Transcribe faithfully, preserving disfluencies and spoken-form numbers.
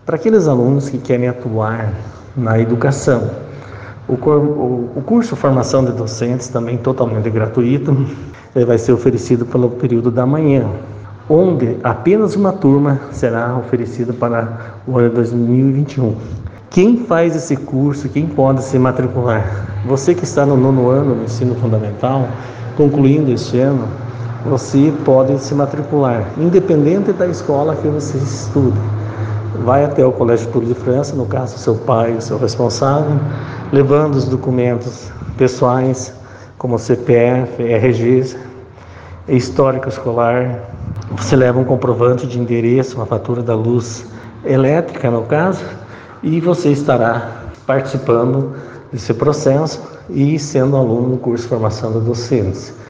Para aqueles alunos que querem atuar na educação, o, cor, o, o curso Formação de Docentes, também totalmente gratuito, vai ser oferecido pelo período da manhã, onde apenas uma turma será oferecida para o ano dois mil e vinte e um. Quem faz esse curso, quem pode se matricular? Você que está no nono ano do ensino fundamental, concluindo este ano, você pode se matricular, independente da escola que você estude. Vai até o Colégio Túlio de França, no caso seu pai, o seu responsável, levando os documentos pessoais, como C P F, R G, histórico escolar. Você leva um comprovante de endereço, uma fatura da luz elétrica, no caso, e você estará participando desse processo e sendo aluno do curso de Formação de Docentes.